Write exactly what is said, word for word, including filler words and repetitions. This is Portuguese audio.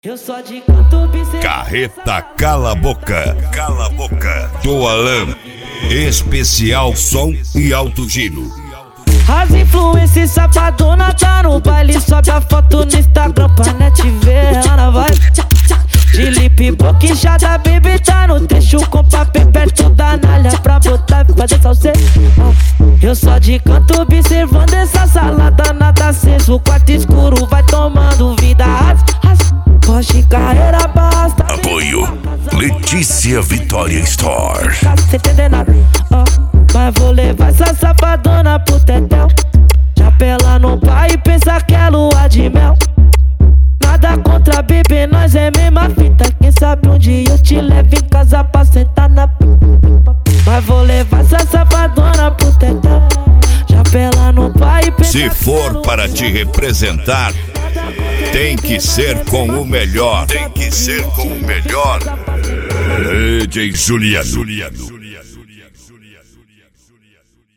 Eu sou de canto bice... Carreta Cala Boca, Cala Boca, do Alan, especial som e alto giro. As influências safadona tá no baile, sobe a foto no Instagram pra net ver, Ana vai. De lip boquejada, baby tá no trecho com papel perto da nalha pra botar e fazer salseiro. Eu só de canto observando essa salada, nada aceso, o quarto escuro vai tomando vida. Porsche carreira basta. Apoio Letícia Vitória Store. Cê entender nada, ó, mas vou levar essa safadona pro tetel. Já pela no pai e pensa que é lua de mel. Nada contra bebê, nós é mesma fita. Quem sabe um dia eu te levo em casa pra sentar na pipa. Mas vou levar essa safadona pro tetel. Já pela no pai e pensa. Se for para te representar, tem que ser com o melhor. Tem que ser com o melhor. D J Juliano.